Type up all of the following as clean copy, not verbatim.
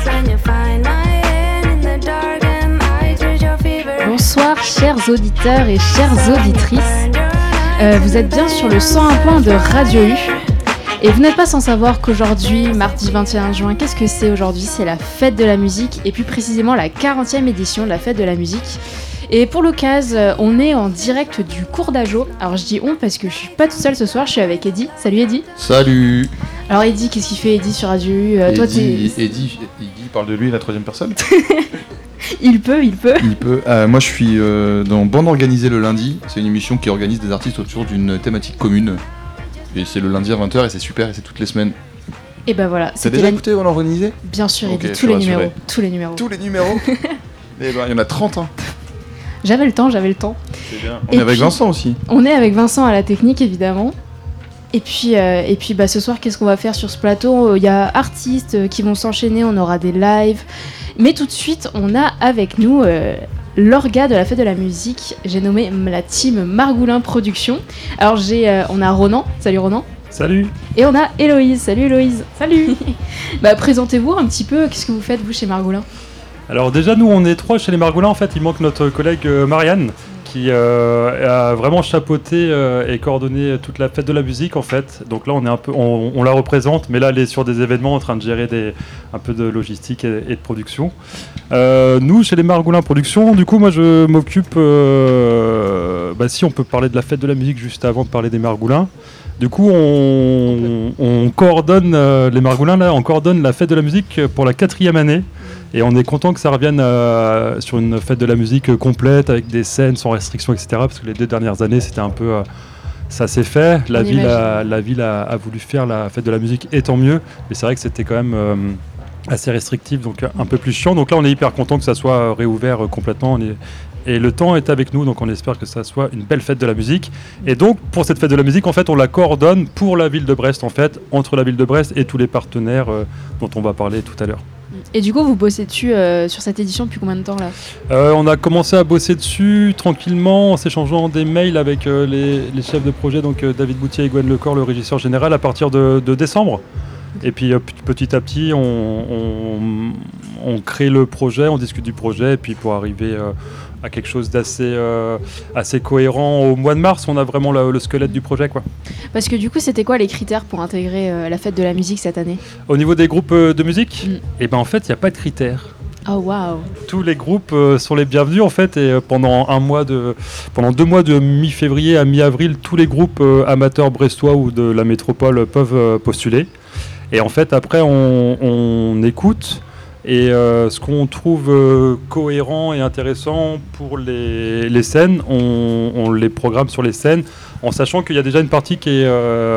Bonsoir chers auditeurs et chères auditrices, vous êtes bien sur le 101.1 de Radio U et vous n'êtes pas sans savoir qu'aujourd'hui, mardi 21 juin, qu'est-ce que c'est aujourd'hui ? C'est la fête de la musique et plus précisément la 40e édition de la fête de la musique. Et pour l'occasion, on est en direct du cours d'Ajo. Alors je dis on parce que je suis pas toute seule ce soir, je suis avec Eddy. Salut Eddy. Salut. Alors Eddy, qu'est-ce qu'il fait Eddy sur Radio U ? Eddy parle de lui à la troisième personne. Il peut. Moi je suis dans Bande Organisée le lundi. C'est une émission qui organise des artistes autour d'une thématique commune. Et c'est le lundi à 20h et c'est super et c'est toutes les semaines. Et ben voilà. T'as déjà écouté Bande Organisée ? Bien sûr Eddy, Okay, tous les numéros. Tous les numéros. Et ben il y en a 30 hein. J'avais le temps. C'est bien. On est avec Vincent aussi. On est avec Vincent à la technique évidemment. Et puis ce soir, qu'est-ce qu'on va faire sur ce plateau ? Il y a artistes qui vont s'enchaîner, on aura des lives. Mais tout de suite, on a avec nous l'orga de la fête de la musique. J'ai nommé la team Margoulin Productions. Alors on a Ronan. Salut Ronan. Salut. Et on a Héloïse. Salut Héloïse. Salut. Présentez-vous un petit peu. Qu'est-ce que vous faites vous chez Margoulin ? Alors déjà, nous on est trois chez les Margoulins. En fait, il manque notre collègue Marianne qui a vraiment chapeauté et coordonné toute la fête de la musique en fait. Donc là on la représente, mais là elle est sur des événements en train de gérer un peu de logistique et de production. Nous chez les Margoulins Productions, du coup moi je m'occupe, si on peut parler de la fête de la musique juste avant de parler des Margoulins. Du coup on coordonne les Margoulins là, on coordonne la fête de la musique pour la 4e année. Et on est content que ça revienne sur une fête de la musique complète, avec des scènes sans restriction, etc. Parce que les 2 dernières années, c'était un peu... ça s'est fait. La ville a voulu faire la fête de la musique, et tant mieux. Mais c'est vrai que c'était quand même assez restrictif, donc un peu plus chiant. Donc là, on est hyper content que ça soit réouvert complètement. Et le temps est avec nous, donc on espère que ça soit une belle fête de la musique. Et donc, pour cette fête de la musique, en fait, on la coordonne pour la ville de Brest, en fait, entre la ville de Brest et tous les partenaires dont on va parler tout à l'heure. Et du coup, vous bossez dessus sur cette édition depuis combien de temps là ? On a commencé à bosser dessus tranquillement en s'échangeant des mails avec les chefs de projet, donc David Boutier et Gwen Lecor, le régisseur général, à partir de décembre. Et puis petit à petit, on crée le projet, on discute du projet, et puis pour arriver à quelque chose d'assez assez cohérent au mois de mars, on a vraiment le squelette du projet, quoi. Parce que du coup, c'était quoi les critères pour intégrer la fête de la musique cette année ? Au niveau des groupes de musique, en fait, il n'y a pas de critères. Oh waouh! Tous les groupes sont les bienvenus en fait, et pendant 2 mois de mi-février à mi-avril, tous les groupes amateurs brestois ou de la métropole peuvent postuler. Et en fait, après, on écoute. Et ce qu'on trouve cohérent et intéressant pour les scènes, on les programme sur les scènes, en sachant qu'il y a déjà une partie qui est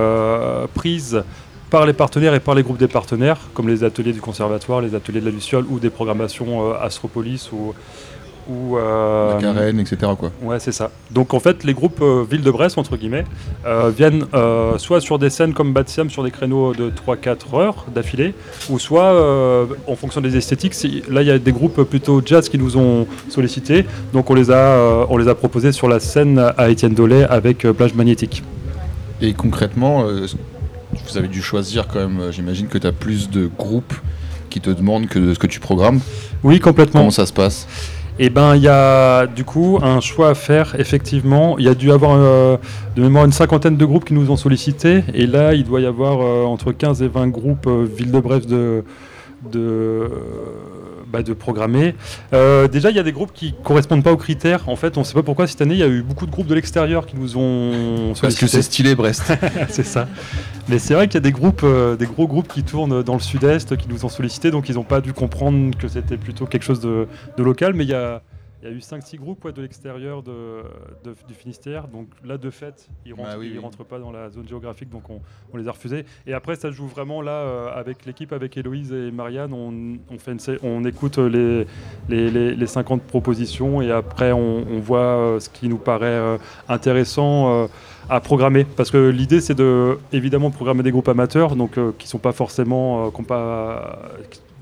prise par les partenaires et par les groupes des partenaires, comme les ateliers du conservatoire, les ateliers de la Luciole ou des programmations Astropolis ou la Carène, etc. quoi. Ouais, c'est ça. Donc en fait, les groupes Ville de Brest, entre guillemets, viennent soit sur des scènes comme Batiam, sur des créneaux de 3-4 heures d'affilée, ou soit, en fonction des esthétiques, là il y a des groupes plutôt jazz qui nous ont sollicités, donc on les a proposés sur la scène à Étienne Dolay avec Plage Magnétique. Et concrètement, vous avez dû choisir quand même, j'imagine que tu as plus de groupes qui te demandent que de ce que tu programmes. Oui, complètement. Comment ça se passe ? Eh ben, il y a du coup un choix à faire, effectivement. Il y a dû y avoir de mémoire une 50aine de groupes qui nous ont sollicités. Et là, il doit y avoir entre 15 et 20 groupes Ville de Brest de programmer. Déjà, il y a des groupes qui ne correspondent pas aux critères. En fait, on ne sait pas pourquoi cette année, il y a eu beaucoup de groupes de l'extérieur qui nous ont sollicités. Parce que c'est stylé Brest. C'est ça. Mais c'est vrai qu'il y a des gros groupes qui tournent dans le sud-est, qui nous ont sollicités, donc ils n'ont pas dû comprendre que c'était plutôt quelque chose de local. Mais il y a eu 5-6 groupes de l'extérieur du Finistère. Donc là, de fait, ils rentrent pas dans la zone géographique, donc on les a refusés. Et après, ça se joue vraiment là, avec l'équipe, avec Héloïse et Marianne. On écoute les 50 propositions et après, on voit ce qui nous paraît intéressant à programmer. Parce que l'idée, c'est évidemment programmer des groupes amateurs, donc qui sont pas forcément...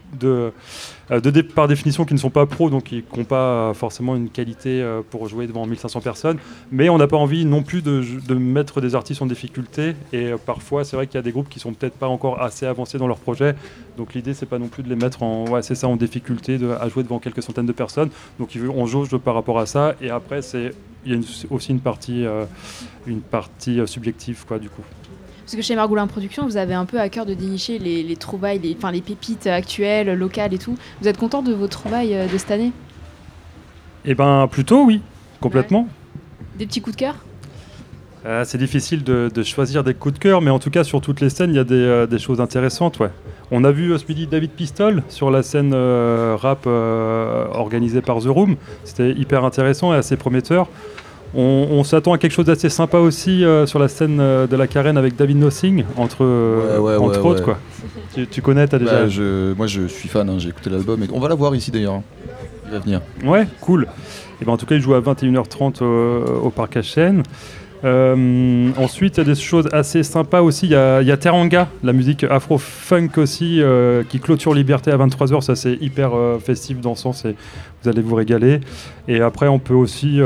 par définition qui ne sont pas pros, donc qui n'ont pas forcément une qualité pour jouer devant 1500 personnes. Mais on n'a pas envie non plus de mettre des artistes en difficulté. Et parfois, c'est vrai qu'il y a des groupes qui sont peut-être pas encore assez avancés dans leur projet. Donc l'idée, c'est pas non plus de les mettre en difficulté à jouer devant quelques centaines de personnes. Donc on jauge par rapport à ça. Et après, il y a aussi une partie subjective, quoi, du coup. Parce que chez Margoulin Productions, vous avez un peu à cœur de dénicher les trouvailles, les pépites actuelles, locales et tout. Vous êtes content de vos trouvailles de cette année ? Eh ben, plutôt oui, complètement. Ouais. Des petits coups de cœur ? C'est difficile de choisir des coups de cœur, mais en tout cas, sur toutes les scènes, il y a des choses intéressantes, ouais. On a vu ce midi David Pistol sur la scène rap organisée par The Room. C'était hyper intéressant et assez prometteur. On s'attend à quelque chose d'assez sympa aussi sur la scène de la Carène avec David Nothing, entre autres. Quoi. Tu connais, t'as déjà... Moi je suis fan, j'ai écouté l'album. Et on va la voir ici d'ailleurs. Il va venir. Ouais, cool. Et ben, en tout cas, il joue à 21h30 au Parc HN. Ensuite, il y a des choses assez sympas aussi. Il y a Teranga, la musique afro-funk aussi, qui clôture Liberté à 23h. Ça, c'est hyper festif, dansant. Vous allez vous régaler. Et après, on peut aussi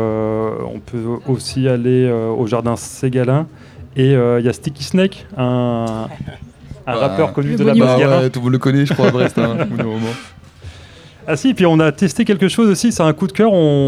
aller au Jardin Ségalin. Et il y a Sticky Snake, un rappeur connu de la Basse-Garin. Ouais, tout le monde le connaît, je crois, à Brest. Ah si, puis on a testé quelque chose aussi, c'est un coup de cœur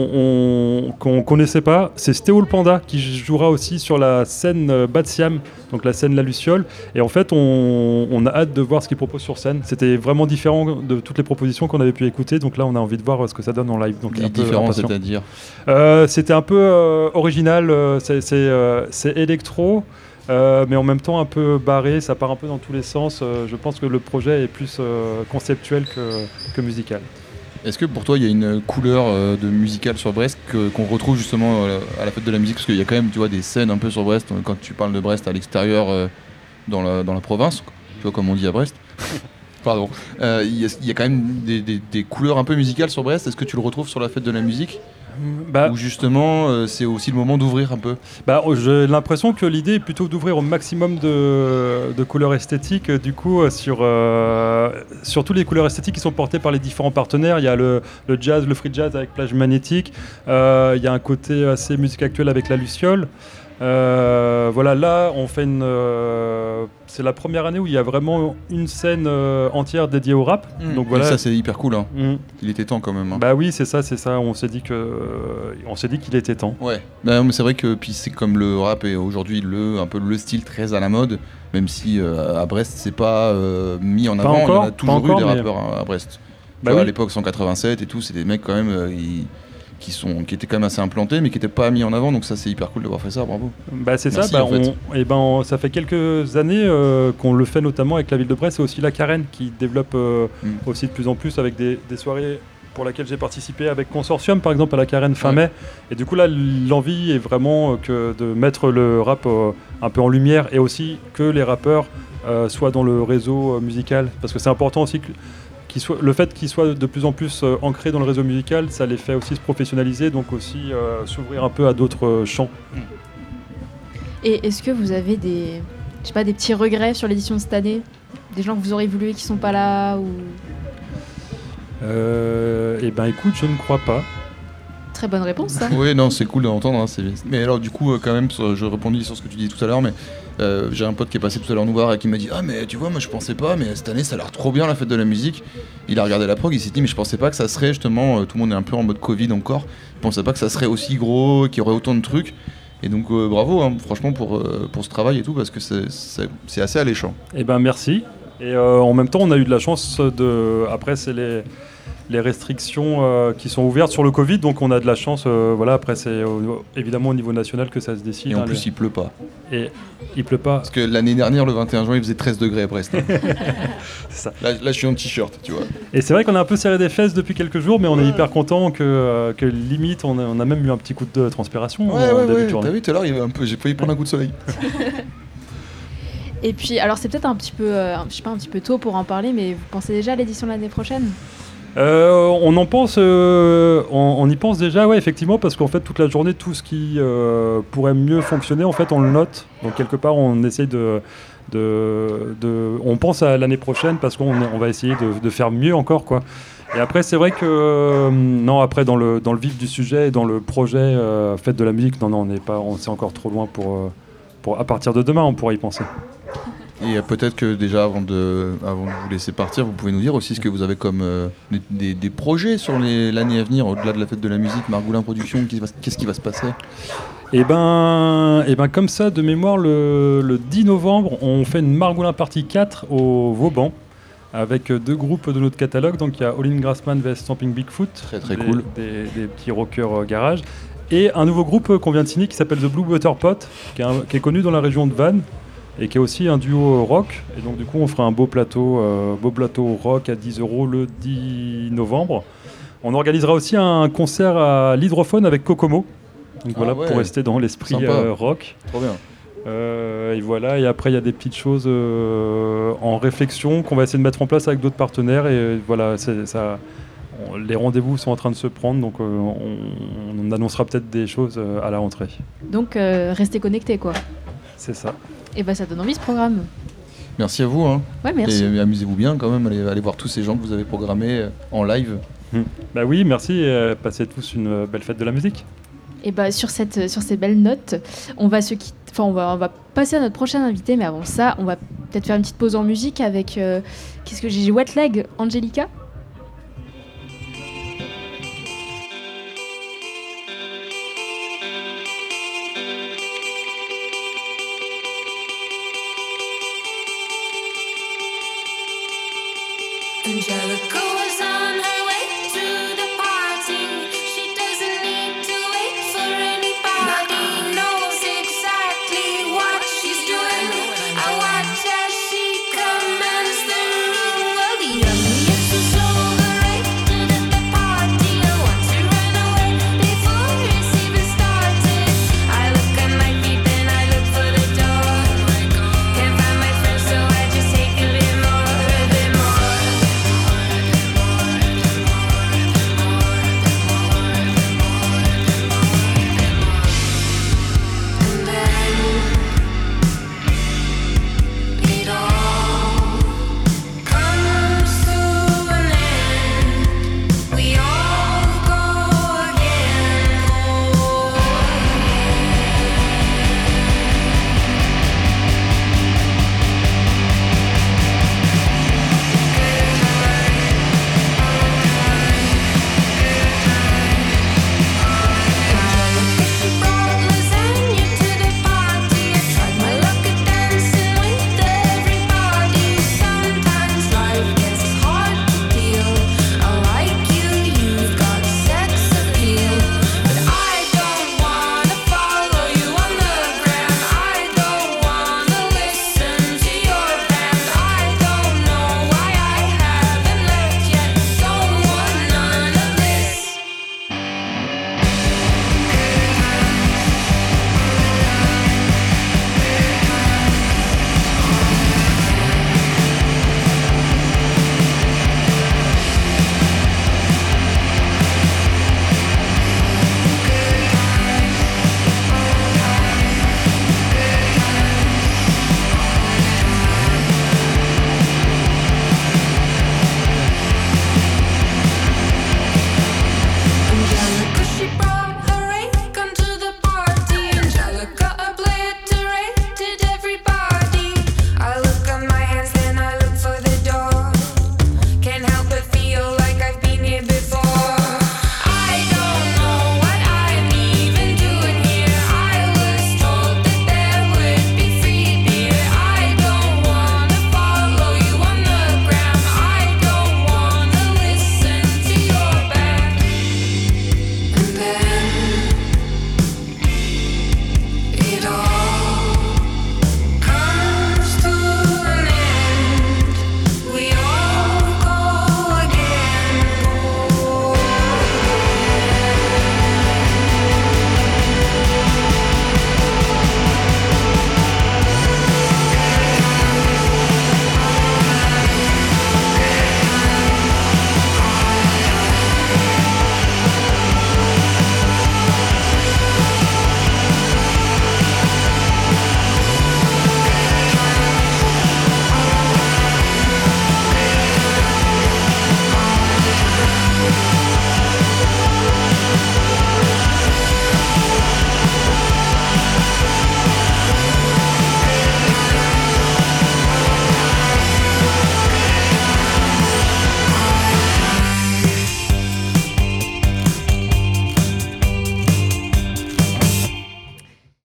qu'on connaissait pas. C'est Stéo le Panda qui jouera aussi sur la scène Bad Siam, donc la scène La Luciole. Et en fait, on a hâte de voir ce qu'il propose sur scène. C'était vraiment différent de toutes les propositions qu'on avait pu écouter. Donc là, on a envie de voir ce que ça donne en live. Donc différent, c'est-à-dire c'était un peu original, c'est électro. Mais en même temps un peu barré, ça part un peu dans tous les sens. Je pense que le projet est plus conceptuel que musical. Est-ce que pour toi il y a une couleur de musical sur Brest qu'on retrouve justement à la fête de la musique? Parce qu'il y a quand même, tu vois, des scènes un peu sur Brest, quand tu parles de Brest à l'extérieur dans la province, tu vois, comme on dit à Brest. Pardon. Il y a quand même des couleurs un peu musicales sur Brest. Est-ce que tu le retrouves sur la fête de la musique? Ou justement c'est aussi le moment d'ouvrir un peu? J'ai l'impression que l'idée est plutôt d'ouvrir au maximum de couleurs esthétiques, du coup sur tous les couleurs esthétiques qui sont portées par les différents partenaires. Il y a le jazz, le free jazz avec Plage Magnétique, il y a un côté assez musique actuelle avec La Luciole. Voilà, là on fait c'est la première année où il y a vraiment une scène entière dédiée au rap. Donc voilà. Et ça c'est hyper cool, hein. Il était temps quand même, hein. Bah oui, c'est ça. On s'est dit qu'il était temps. Ouais. Mais c'est vrai que puis c'est comme le rap est aujourd'hui un peu le style très à la mode, même si à Brest c'est pas mis en avant. Il y en a toujours eu des rappeurs à Brest. Tu vois, à l'époque 187 et tout, c'est des mecs quand même qui étaient quand même assez implantés mais qui n'étaient pas mis en avant, donc ça c'est hyper cool d'avoir fait ça, bravo. C'est merci, ça, en fait. Ça fait quelques années qu'on le fait notamment avec la ville de Brest et aussi la Carène qui développe aussi de plus en plus avec des soirées pour laquelle j'ai participé avec Consortium par exemple à la Carène fin mai, et du coup là l'envie est vraiment de mettre le rap un peu en lumière et aussi que les rappeurs soient dans le réseau musical, parce que c'est important aussi que le fait qu'ils soient de plus en plus ancrés dans le réseau musical, ça les fait aussi se professionnaliser, donc aussi s'ouvrir un peu à d'autres champs. Et est-ce que vous avez des petits regrets sur l'édition de cette année? Des gens que vous auriez voulu et qui sont pas là ou... Écoute, je ne crois pas. Très bonne réponse, ça. Oui, non, c'est cool d'entendre. Hein, mais alors, du coup, quand même, je répondis sur ce que tu disais tout à l'heure, mais j'ai un pote qui est passé tout à l'heure nous voir et qui m'a dit: ah, mais tu vois, moi je pensais pas, mais cette année ça a l'air trop bien la fête de la musique. Il a regardé la prog, il s'est dit: mais je pensais pas que ça serait justement, tout le monde est un peu en mode Covid encore, je pensais pas que ça serait aussi gros, qu'il y aurait autant de trucs. Et donc, bravo, hein, franchement, pour ce travail et tout, parce que c'est assez alléchant. Eh ben, merci. Et en même temps, on a eu de la chance Après, c'est les restrictions qui sont ouvertes sur le Covid, donc on a de la chance. Après, c'est évidemment au niveau national que ça se décide. Et en plus, il pleut pas. Et il pleut pas. Parce que l'année dernière, le 21 juin, il faisait 13 degrés à Brest. Hein. C'est ça. Là, je suis en t-shirt, tu vois. Et c'est vrai qu'on a un peu serré des fesses depuis quelques jours, mais on est hyper content que limite, on a même eu un petit coup de transpiration en début de journée. T'as vu, tout à l'heure, j'ai failli prendre un coup de soleil. Et puis, alors c'est peut-être un petit peu tôt pour en parler, mais vous pensez déjà à l'édition de l'année prochaine? On y pense déjà, ouais, effectivement, parce qu'en fait toute la journée, tout ce qui pourrait mieux fonctionner, en fait, on le note. Donc quelque part, on essaye On pense à l'année prochaine parce qu'on va essayer de faire mieux encore, quoi. Et après, c'est vrai que non, après dans le vif du sujet et dans le projet Fête de la musique, non, c'est encore trop loin pour à partir de demain, on pourra y penser. Et peut-être que déjà, avant de vous laisser partir, vous pouvez nous dire aussi ce que vous avez comme des projets sur l'année à venir, au-delà de la Fête de la musique, Margoulin Productions, qu'est-ce qui va se passer ? Et ben, comme ça, de mémoire, le 10 novembre, on fait une Margoulin partie 4 au Vauban, avec 2 groupes de notre catalogue. Donc il y a All In Grassman vs Stomping Bigfoot, très cool, des petits rockers garage, et un nouveau groupe qu'on vient de signer qui s'appelle The Blue Butter Pot, qui est connu dans la région de Vannes, et qui est aussi un duo rock. Et donc du coup on fera un beau plateau rock à 10 € le 10 novembre. On organisera aussi un concert à l'Hydrophone avec Kokomo. Donc pour rester dans l'esprit rock. Trop bien. Et voilà, et après il y a des petites choses en réflexion qu'on va essayer de mettre en place avec d'autres partenaires. Et voilà, les rendez-vous sont en train de se prendre, donc on annoncera peut-être des choses à la rentrée. Donc restez connectés, quoi. C'est ça. Et bah ça donne envie ce programme. Merci à vous. Hein. Ouais, merci. Et amusez-vous bien quand même, allez voir tous ces gens que vous avez programmés en live. Bah oui, merci, passez tous une belle fête de la musique. Et bah sur ces belles notes, on va on va passer à notre prochain invité, mais avant ça, on va peut-être faire une petite pause en musique avec qu'est-ce que j'ai Wet Leg, Angelica. Angelica.